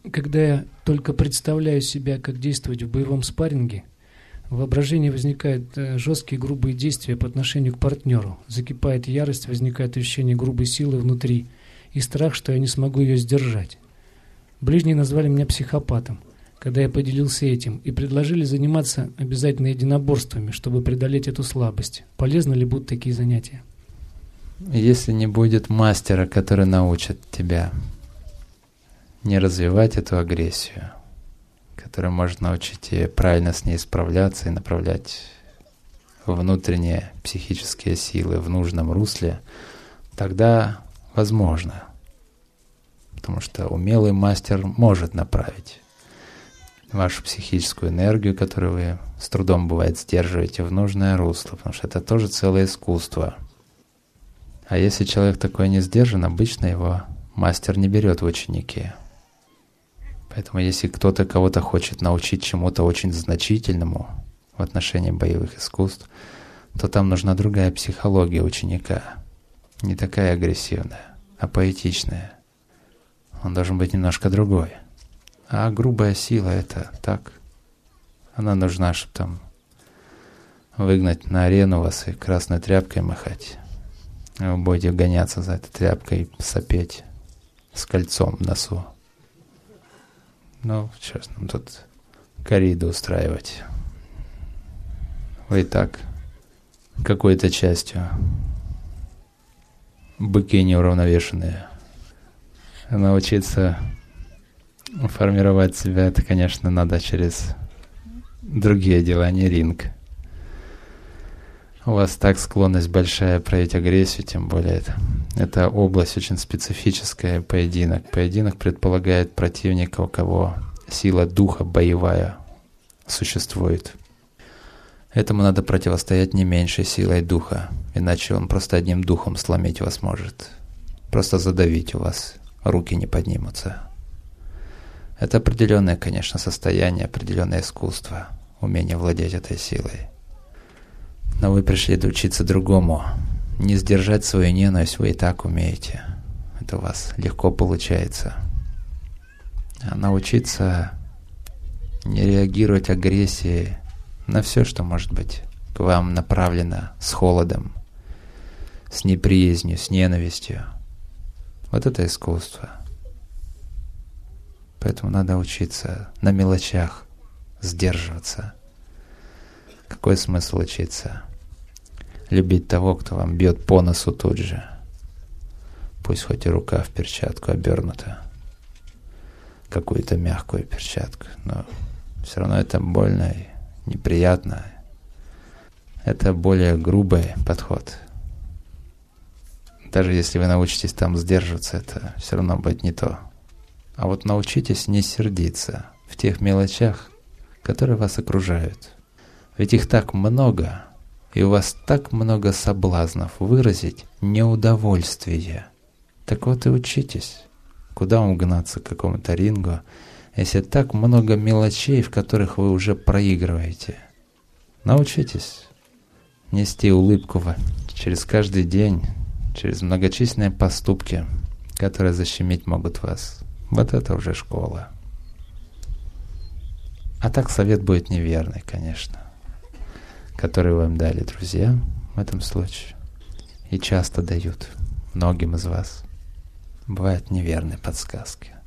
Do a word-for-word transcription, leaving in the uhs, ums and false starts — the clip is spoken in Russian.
Когда я только представляю себя, как действовать в боевом спарринге, в воображении возникают жесткие грубые действия по отношению к партнеру, закипает ярость, возникает ощущение грубой силы внутри и страх, что я не смогу ее сдержать. Ближние назвали меня психопатом, когда я поделился этим, и предложили заниматься обязательно единоборствами, чтобы преодолеть эту слабость. Полезны ли будут такие занятия? Если не будет мастера, который научит тебя не развивать эту агрессию, который может научить тебя правильно с ней справляться и направлять внутренние психические силы в нужном русле, тогда возможно. Потому что умелый мастер может направить вашу психическую энергию, которую вы с трудом, бывает, сдерживаете, в нужное русло, потому что это тоже целое искусство. А если человек такой не сдержан, обычно его мастер не берет в ученики. Поэтому если кто-то кого-то хочет научить чему-то очень значительному в отношении боевых искусств, то там нужна другая психология ученика. Не такая агрессивная, а поэтичная. Он должен быть немножко другой. А грубая сила — это так. Она нужна, чтобы там выгнать на арену вас и красной тряпкой махать. Вы будете гоняться за этой тряпкой и сопеть с кольцом в носу. Ну, сейчас нам тут корриду устраивать. Вы и так какой-то частью быки неуравновешенные. Научиться формировать себя, это, конечно, надо через другие дела, не ринг. У вас так склонность большая проявить агрессию, тем более это, это область очень специфическая, поединок. Поединок предполагает противника, у кого сила духа боевая существует. Этому надо противостоять не меньшей силой духа, иначе он просто одним духом сломить вас может. Просто задавить у вас, руки не поднимутся. Это определенное, конечно, состояние, определенное искусство, умение владеть этой силой. Но вы пришли учиться другому. Не сдержать свою ненависть вы и так умеете. Это у вас легко получается. А научиться не реагировать агрессией на все, что может быть к вам направлено с холодом, с неприязнью, с ненавистью. Вот это искусство. Поэтому надо учиться на мелочах сдерживаться. Какой смысл учиться? Любить того, кто вам бьет по носу тут же. Пусть хоть и рука в перчатку обернута. Какую-то мягкую перчатку. Но все равно это больно и неприятно. Это более грубый подход. Даже если вы научитесь там сдерживаться, это все равно будет не то. А вот научитесь не сердиться в тех мелочах, которые вас окружают. Ведь их так много, и у вас так много соблазнов выразить неудовольствие. Так вот и учитесь, куда вам гнаться к какому-то рингу, если так много мелочей, в которых вы уже проигрываете. Научитесь нести улыбку через каждый день, через многочисленные поступки, которые защемить могут вас. Вот это уже школа. А так совет будет неверный, конечно, который вам дали друзья в этом случае. И часто дают многим из вас. Бывают неверные подсказки.